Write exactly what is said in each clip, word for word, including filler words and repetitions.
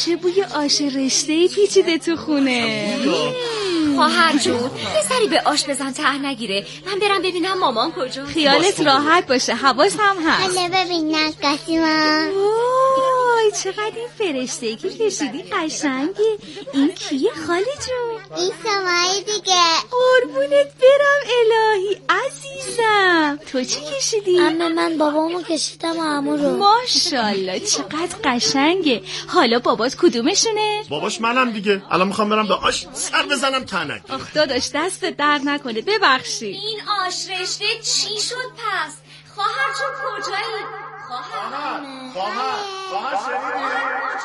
چه بوی آش رشته‌ای پیچیده تو خونه. خواهر جون یه سری به آش بزن ته نگیره. من برم ببینم مامان کجا. خیالت راحت باشه، حواس هم هست. حالا ببین نقاشیمون. وای چقدر این فرشته‌ای که کشیدی قشنگه. این کیه خاله جون؟ این سماعی دیگه. قربونت برم الهی عزیزم. تو چی کشیدی؟ عمه من بابامو کشیدم و عمو رو. ماشاءالله چقدر قشنگه. حالا بابات کدومشونه؟ باباش منم دیگه. الان میخوام برم به آش سر بزنم تنک. آخ داداش دست در نکنه، ببخشید. این آش رشته چی شد پس؟ خواهر جون کجایی؟ خواهر خواهر خواهر شنیدی؟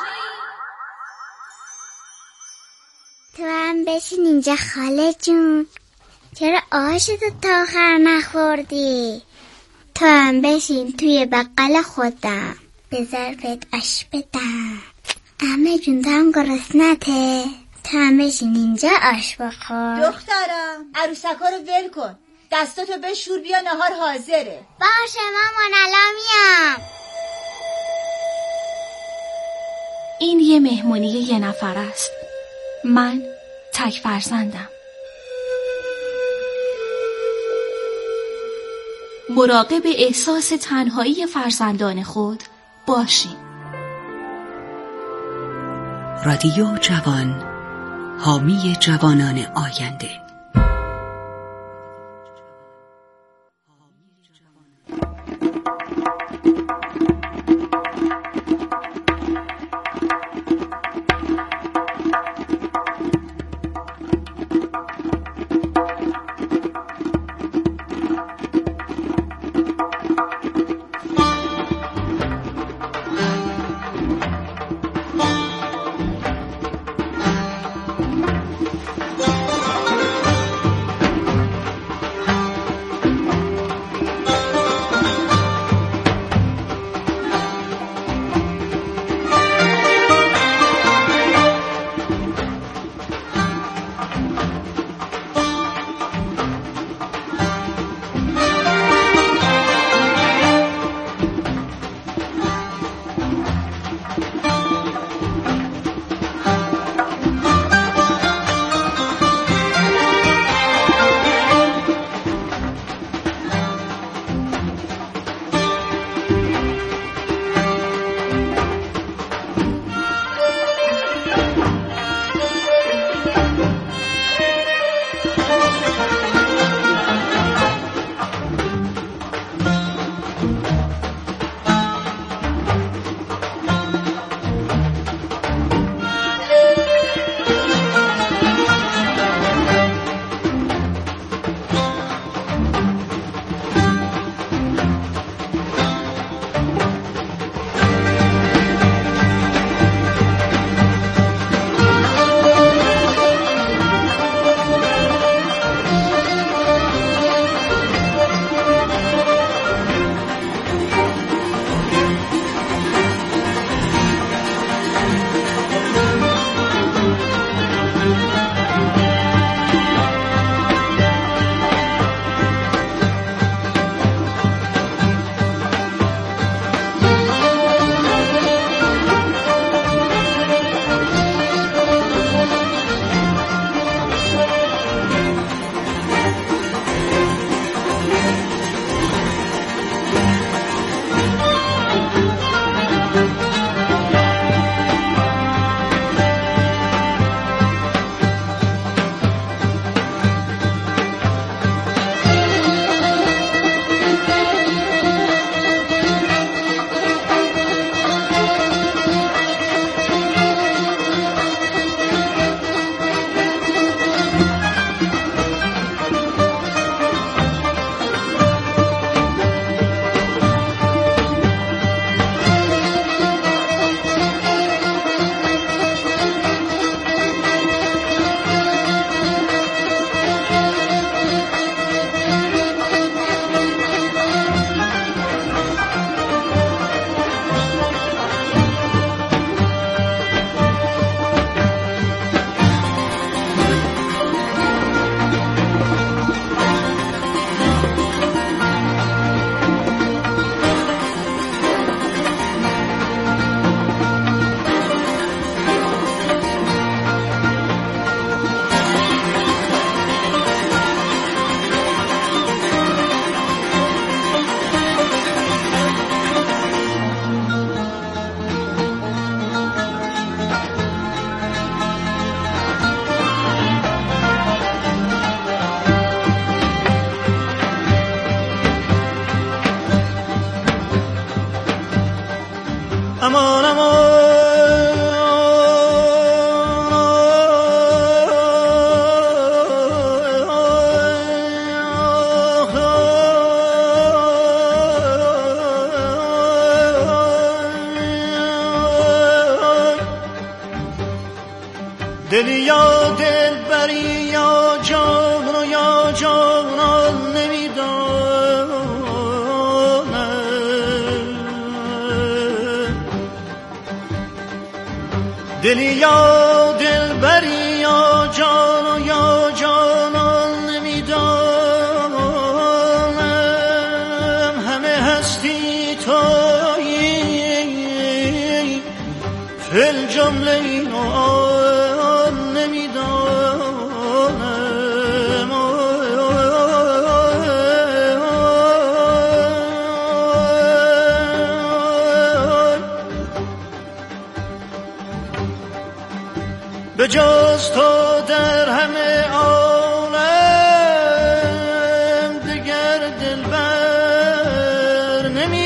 تو هم بشین اینجا خاله جون. چرا آشتو تا آخر نخوردی؟ تو هم بشین توی بقل خودم به ظرفت آش بدم. عمه جون تو هم گرسنته؟ تو هم بشین اینجا آش بخور. دخترم عروسکا رو ول کن، دستاتو بشور بیا نهار حاضره. باشه مامان الان میام. این یه مهمونی یه نفر است. من تک فرزندم. مراقب احساس تنهایی فرزندان خود باشیم. رادیو جوان، حامی جوانان آینده. امان امان دلی یا دل بری یا جان و یا جانان نمیدانم دلی یا دل بری یا جان و یا جانان نمیدانم همه هستی تویی فل جمله این به جز تو در همه عالم دیگر دلبر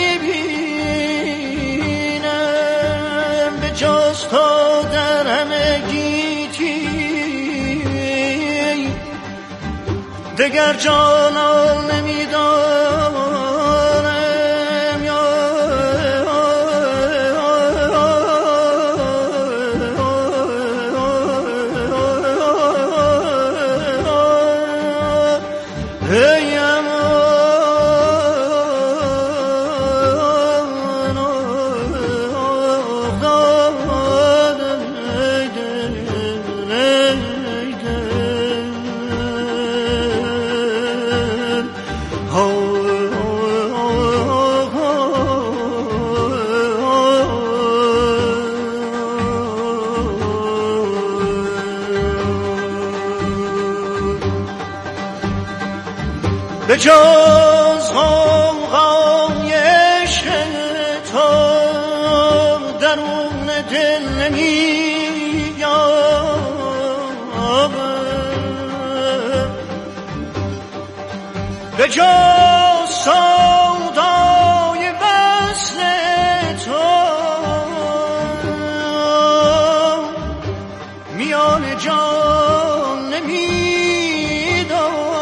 نمیبینم به جز تو در همه گیتی دیگر جانان نمیدانم به جز غوغای عشق تو درون دل نمی‌یابم به جز سودای وصل تو میان جان نمی‌دانم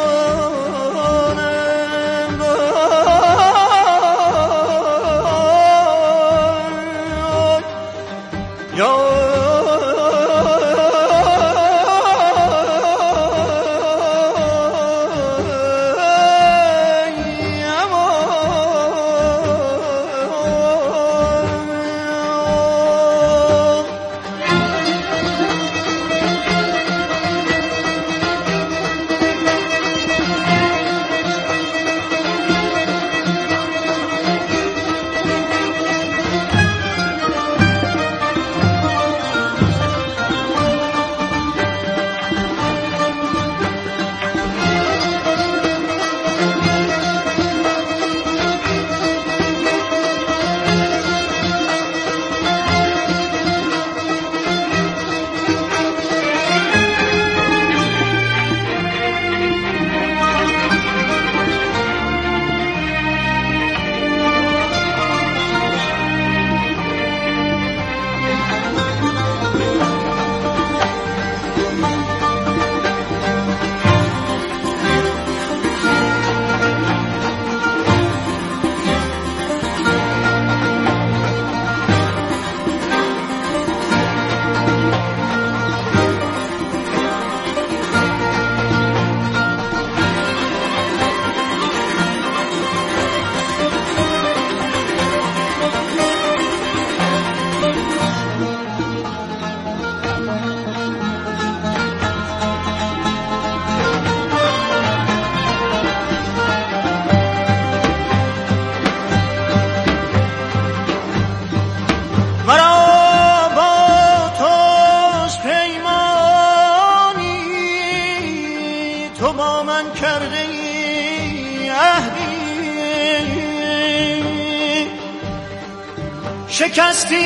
شکستی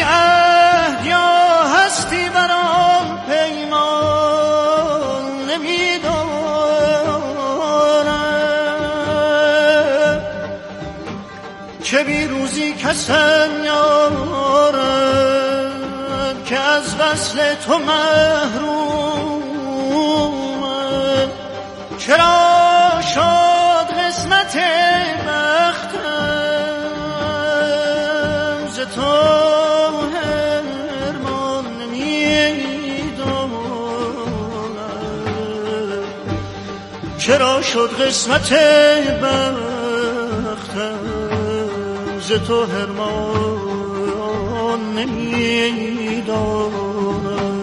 عهد یا هستی بر آن پیمان نمیدانم چه بی روز کسی کسم یارم که از وصل تو محرومم. چرا شد قسمت بختم ز تو هرمان نمیدانم. چرا شد قسمت بختم ز تو هرمان نمیدانم.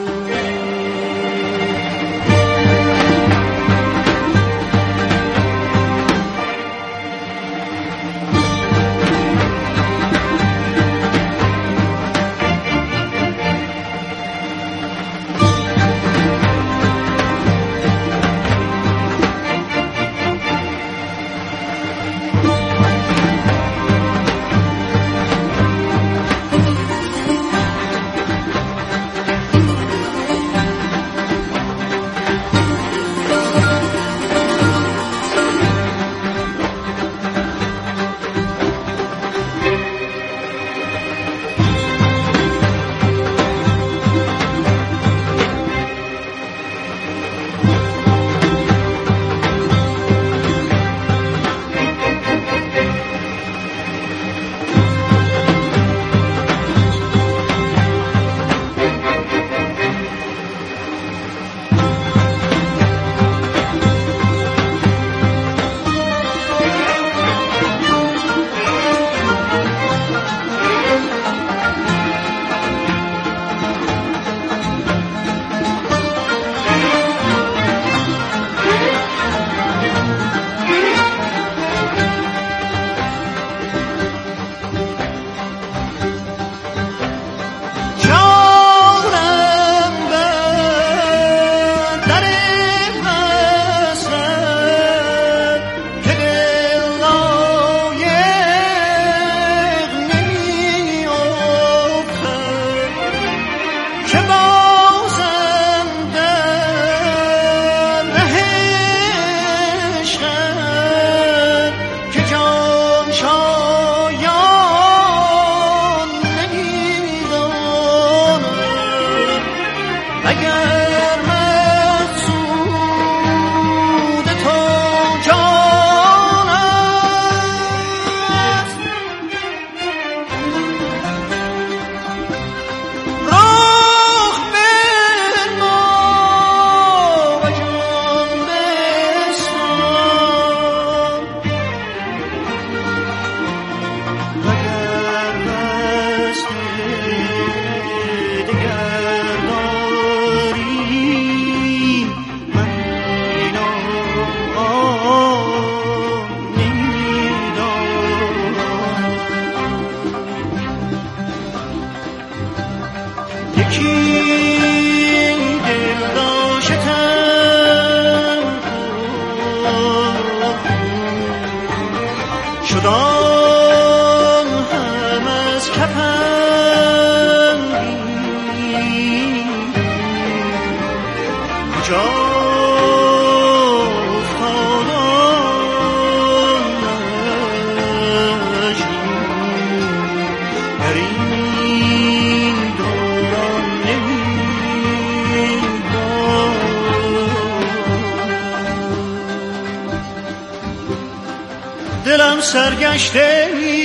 دلم سرگشته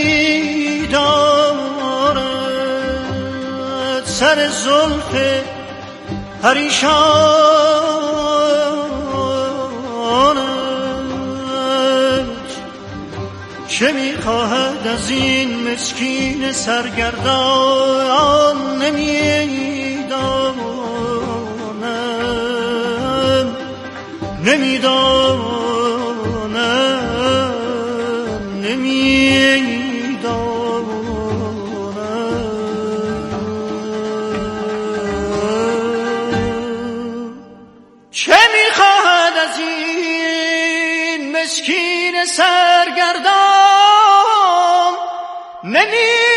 می دارد سر زلف پریشانت. چه می خواهد از این مسکین سرگردان نمی دانم نمی دانم چه میخواهد از این مسکین سرگردان نمی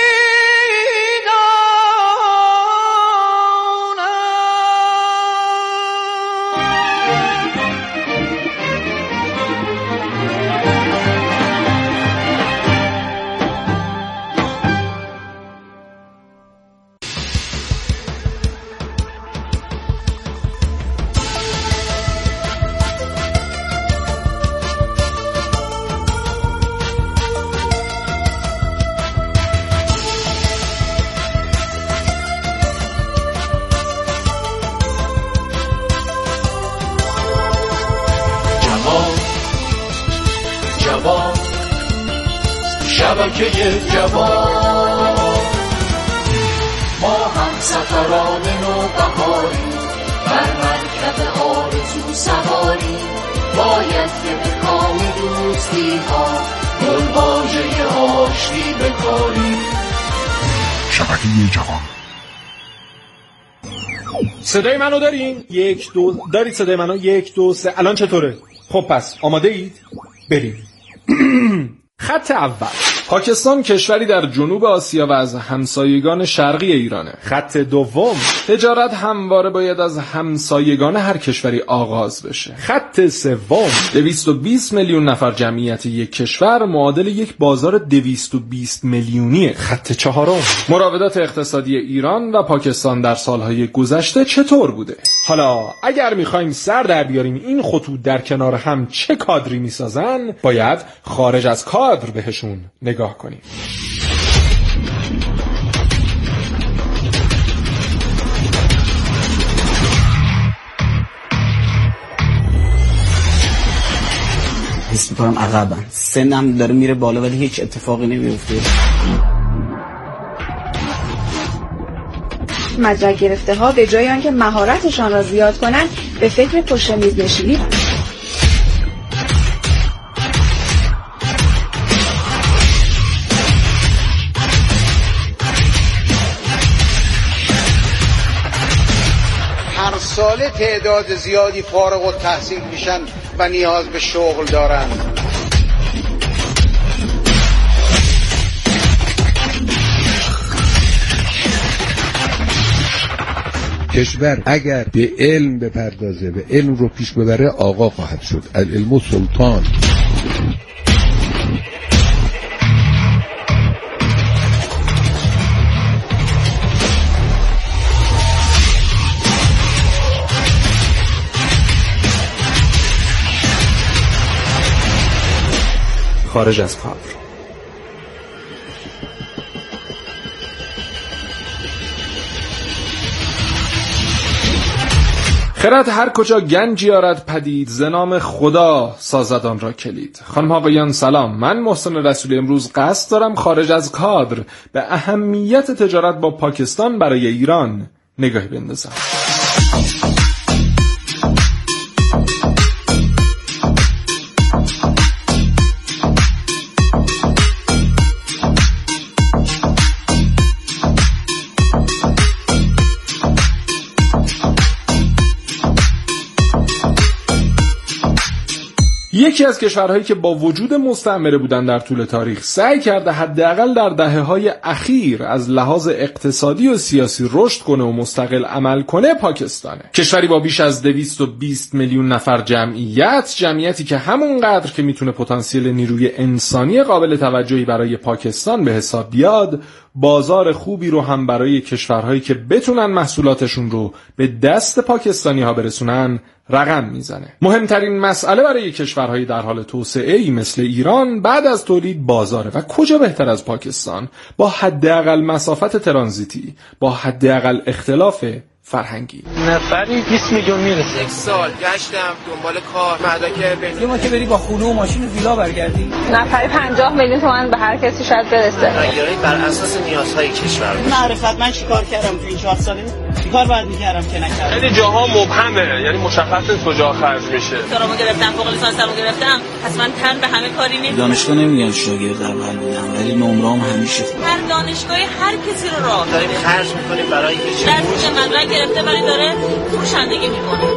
شبکه جوان. ما هم سفران نوبهاری، بر مرکب آرزو سواری، باید که به کام دوستی ها گلواژه آشتی بکاری. شبکه جوان. صدای منو دارین؟ یک دو دارید صدای منو؟ یک دو سه. الان چطوره؟ خب پس آماده اید؟ بریم. خط اول، پاکستان کشوری در جنوب آسیا و از همسایگان شرقی ایرانه. خط دوم، تجارت همواره باید از همسایگان هر کشوری آغاز بشه. خط سوم، دویست و بیست میلیون نفر جمعیت یک کشور معادل یک بازار دویست و بیست میلیونیه. خط چهارم، مراودات اقتصادی ایران و پاکستان در سالهای گذشته چطور بوده؟ حالا اگر میخوایم سر در بیاریم این خطوط در کنار هم چه کادری میسازن، باید خارج از کادر بهشون نگاه کنیم. حس میکنم عقبم، سنم داره میره بالا ولی هیچ اتفاقی نمیفته. مدرک گرفته ها به جای آنکه مهارتشان را زیاد کنند به فکر پشت میز نشینی. هر ساله تعداد زیادی فارغ التحصیل میشن و نیاز به شغل دارن. کشور اگر به علم بپردازه و علم رو پیش ببره آقا خواهد شد. العلم سلطان. خارج از کادر. خرد هر کجا گنجی آرد پدید، ز نام خدا سازد آن را کلید. خانم آقایان سلام، من محسن رسولی امروز قصد دارم خارج از کادر به اهمیت تجارت با پاکستان برای ایران نگاهی بندازم. یکی از کشورهایی که با وجود مستعمره بودن در طول تاریخ سعی کرده حداقل در دهه‌های اخیر از لحاظ اقتصادی و سیاسی رشد کنه و مستقل عمل کنه پاکستانه. کشوری با بیش از دویست و بیست میلیون نفر جمعیت، جمعیتی که همونقدر که میتونه پتانسیل نیروی انسانی قابل توجهی برای پاکستان به حساب بیاد، بازار خوبی رو هم برای کشورهایی که بتونن محصولاتشون رو به دست پاکستانی ها برسونن رقم میزنه. مهمترین مسئله برای کشورهای در حال توسعه‌ای مثل ایران بعد از تولید بازاره و کجا بهتر از پاکستان با حداقل مسافت ترانزیتی، با حداقل اختلاف فرهنگی. نفری بیست میلیون میرسه. یک سال گشتم دنبال کار، مدرک بنزین. ما که بری با خونه و ماشین و ویلا برگردی. نفری پنجاه میلیون تومان به هر کسی شاید برسه. رایگیری بر اساس نیازهای کشور. معرفت من چیکار کردم تو این چهار ساله؟ چیکار باید میکردم که نکردم؟ خیلی جاها مبهمه، یعنی مشخص نیست کجا خرج میشه. دکترامو گرفتم، فوق لیسانسمو گرفتم، پس من تن به همه کاری نیست. دانشگاه نمیگن شاگرد اول بودم، ولی نمره‌ام همیشه خوب. هر دانشگاه هر کسی رو راه داریم خرج میکنیم برای یه چیزی. درس مدرک گرفته ولی داره فروشندگی میکنه.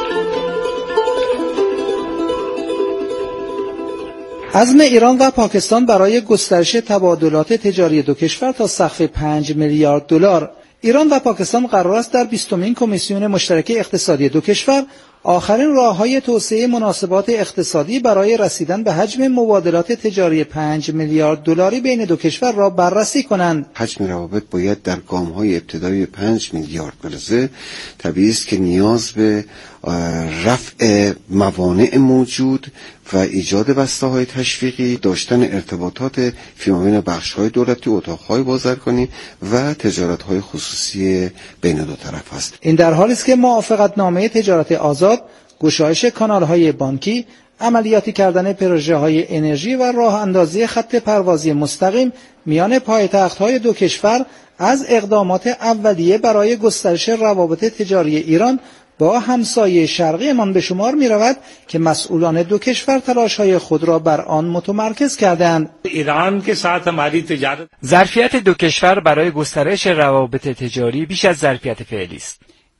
عزم ایران و پاکستان برای گسترش تبادلات تجاری دو کشور تا سقف پنج میلیارد دلار. ایران و پاکستان قرار است در بیستمین کمیسیون مشترک اقتصادی دو کشور آخرین راه‌های توسعه مناسبات اقتصادی برای رسیدن به حجم مبادلات تجاری پنج میلیارد دلاری بین دو کشور را بررسی کنند. حجم روابط باید در گام‌های ابتدایی پنج میلیارد برسه. طبیعی است که نیاز به رفع موانع موجود و ایجاد بسته‌های تشویقی، داشتن ارتباطات فی‌مابین بخش‌های دولتی، اتاق‌های بازرگانی و تجارت‌های خصوصی بین دو طرف است. این در حالی است که موافقتنامه تجارت آزاد، گشایش کانال‌های بانکی، عملیاتی کردن پروژه های انرژی و راه اندازی خط پروازی مستقیم میان پایتخت‌های دو کشور از اقدامات اولیه برای گسترش روابط تجاری ایران با همسایه شرقیمان به شمار می رود که مسئولان دو کشور تلاش‌های خود را بر آن متمرکز کردند. ایران که ساعت مالی تجارت ظرفیت دو کشور برای گسترش روابط تجاری بیش از ظرفیت فعلی است.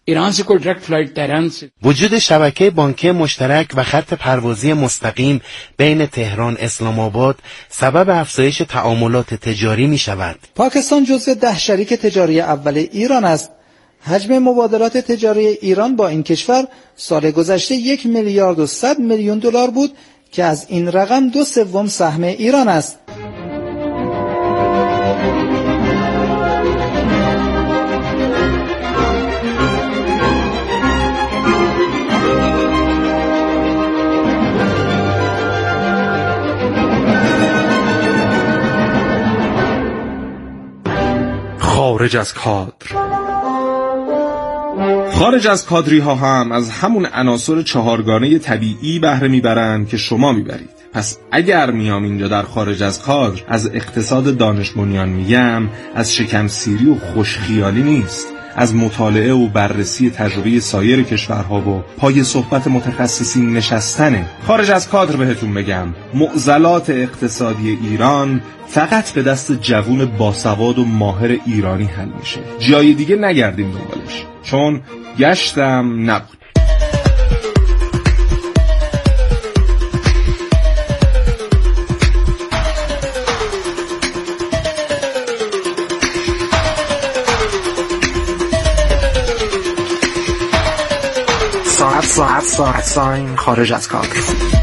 وجود شبکه بانکی مشترک و خط پروازی مستقیم بین تهران اسلام آباد سبب افزایش تعاملات تجاری می شود. پاکستان جزو ده شریک تجاری اول ایران است. حجم مبادلات تجاری ایران با این کشور سال گذشته یک میلیارد و صد میلیون دلار بود که از این رقم دو سوم سهم ایران است. خارج از کادر. خارج از کادری ها هم از همون عناصر چهارگانه طبیعی بهره میبرند که شما میبرید. پس اگر میام اینجا در خارج از کادر از اقتصاد دانش بنیان میگم، از شکم سیری و خوشخیالی نیست، از مطالعه و بررسی تجربه سایر کشورها و پای صحبت متخصصین نشستنه. خارج از کادر بهتون بگم معضلات اقتصادی ایران فقط به دست جوون باسواد و ماهر ایرانی حل میشه. جای دیگه نگردیم دنبالش، چون گشتم نبود. ساعت ساعت ساعت ساین خارج از کادر.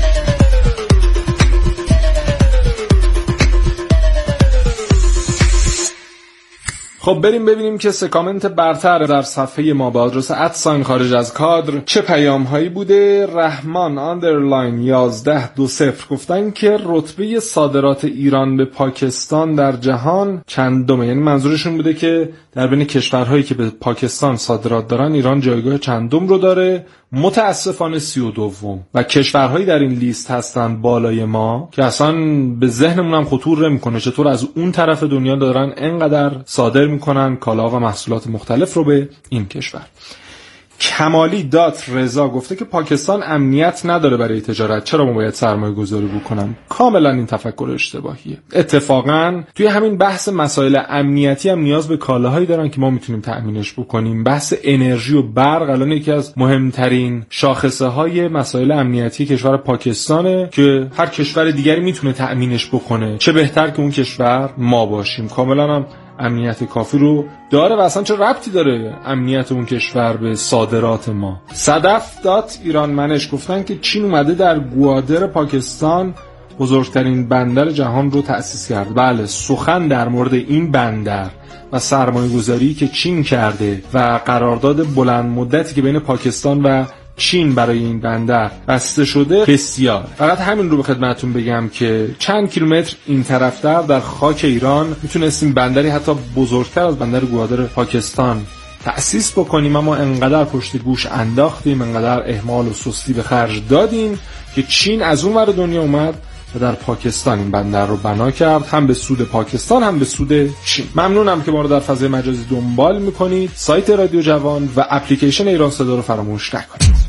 خب بریم ببینیم که سه کامنت برتر در صفحه ما با آدرس ات ساین خارج از کادر چه پیام هایی بوده. رحمان آندرلاین یازده دو صفر گفتن که رتبه صادرات ایران به پاکستان در جهان چندمه، یعنی منظورشون بوده که در بین کشورهایی که به پاکستان صادرات دارن ایران جایگاه چندم رو داره، متاسفانه سی و دوم. و کشورهایی در این لیست هستن بالای ما که اصلا به ذهنمون هم خطور نمیکنه چطور از اون طرف دنیا دارن انقدر صادر میکنن کالا و محصولات مختلف رو به این کشور. کمالی دات رضا گفته که پاکستان امنیت نداره برای تجارت، چرا ما باید سرمایه گذاری بکنم؟ کاملا این تفکر اشتباهیه. اتفاقا توی همین بحث مسائل امنیتی هم نیاز به کالاهایی دارن که ما میتونیم تأمینش بکنیم. بحث انرژی و برق الان یکی از مهمترین شاخصه های مسائل امنیتی کشور پاکستانه که هر کشور دیگری میتونه تأمینش بکنه، چه بهتر که اون کشور ما باشیم. کاملا هم امنیت کافی رو داره و اصلا چه ربطی داره امنیت اون کشور به صادرات ما. صدف دات ایران منش گفتن که چین اومده در گوادر پاکستان بزرگترین بندر جهان رو تأسیس کرد. بله، سخن در مورد این بندر و سرمایه گذاری که چین کرده و قرارداد بلند مدتی که بین پاکستان و چین برای این بندر بسته شده بسیار. فقط همین رو به خدمتتون بگم که چند کیلومتر این طرفتر در خاک ایران میتونستیم بندری حتی بزرگتر از بندر گوادر پاکستان تأسیس بکنیم، اما انقدر پشت گوش انداختیم، انقدر اهمال و سستی به خرج دادیم که چین از اون ور دنیا اومد و در پاکستان این بندر رو بنا کرد، هم به سود پاکستان هم به سود چین. ممنونم که ما رو در فضای مجازی دنبال میکنید. سایت رادیو جوان و اپلیکیشن ایران صدا رو فراموش نکنید.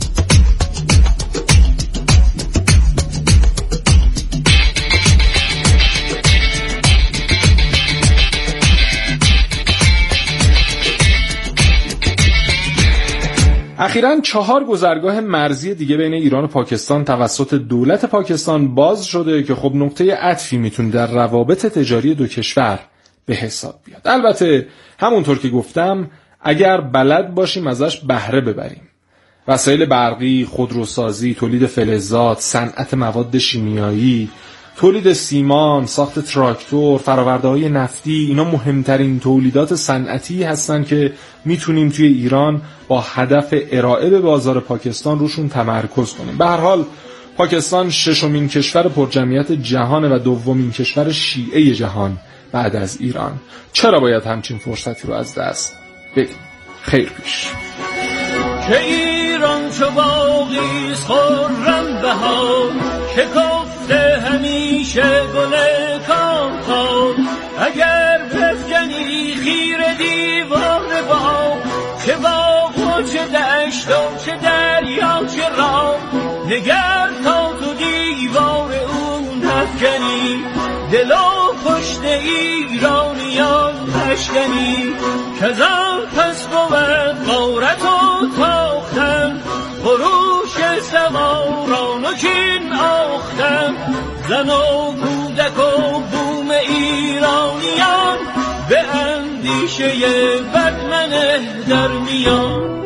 اخیراً چهار گذرگاه مرزی دیگه بین ایران و پاکستان توسط دولت پاکستان باز شده که خب نقطه عطفی میتونه در روابط تجاری دو کشور به حساب بیاد. البته همونطور که گفتم اگر بلد باشیم ازش بهره ببریم. وسایل برقی، خودروسازی، تولید فلزات، صنعت مواد شیمیایی، تولید سیمان، ساخت تراکتور، فرآورده‌های نفتی، اینا مهمترین تولیدات صنعتی هستن که میتونیم توی ایران با هدف ارائه به بازار پاکستان روشون تمرکز کنیم. به هر حال پاکستان ششمین کشور پرجمعیت جهان و دومین کشور شیعه جهان بعد از ایران. چرا باید همچین فرصتی رو از دست بدیم؟ خیر پیش. که ایران چو باغی است خرم بهار، شکفته همیشه گل کاکا، اگر بفکنی خیر دیوار باغ، چه باغ و چه دشت و چه دریا چه راه، نگر تا تو دیوار اون نفکنی، دل و پشت ایرانیان تشکنی، کزان پس بود غارت و تاختن، خروش سواران و کین آختن، زن و کودک و بوم ایرانیان، به اندیشه بدمنه در میان.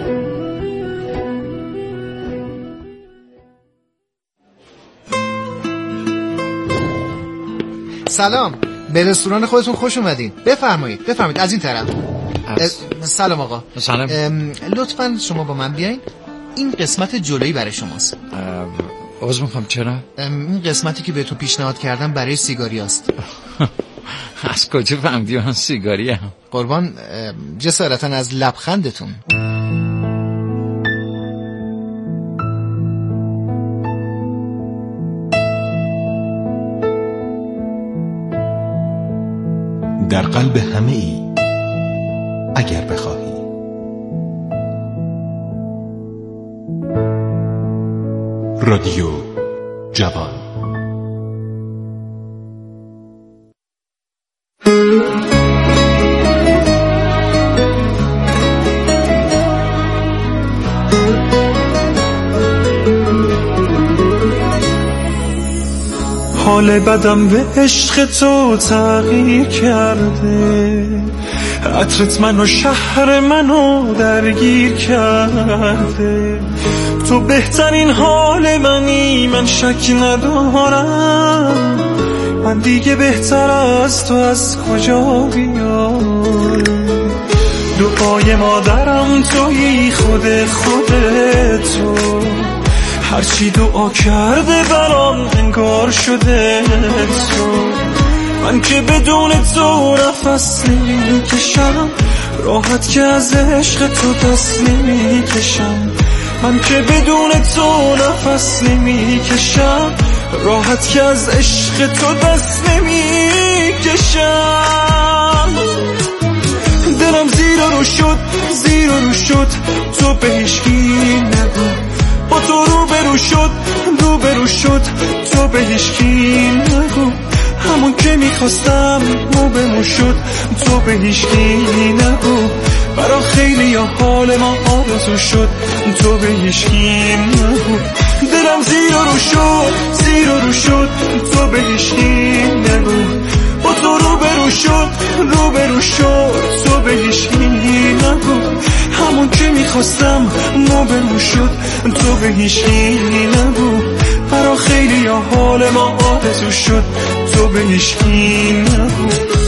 سلام، به رستوران خودتون خوش اومدین. بفرمایید بفرمایید از این طرف. سلام آقا. سلام. لطفاً شما با من بیاین. این قسمت جلویی برای شماست. عذر میخوام چرا؟ این قسمتی که بهتون پیشنهاد کردم برای سیگاری است. از کجا فهمیدی من سیگاری هم؟ قربان جسارتا از لبخندتون. در قلب همه ای اگر بخواهی. رادیو جوان. حال بدم به عشق تو تغییر کرده، عطرت منو شهر منو درگیر کرده، تو بهترین حال منی من شک ندارم، من دیگه بهتر از تو از کجا بیارم، دعای مادرم تویی خود خودتو، هرچی دعا کرده برام انگار شده تو، من که بدون تو نفس نمیکشم، راحت که از عشق تو دست نمیکشم، من که بدون تو نفس نمیکشم، راحت که از عشق تو دست نمیکشم، دلم زیر رو شد زیر رو شد، تو به هیچکی نگو، با تو رو برو شد رو برو شد، تو به هیچکی نگو، همون که میخواستم مو به مو شد، تو به هیچکی نگو، برا خیلی یا حال ما آرزو شد، تو به هیچکی نگو، دلم زیر رو شد زیر رو شد، تو به هیچکی نگو، با تو رو برو شد رو برو شد، تو به هیچکی نگو، همون که میخواستم مو به مو شد، تو به هیچکی نگو، برا خیلی یا حال ما آرزو شد، تو به هیچکی نگو.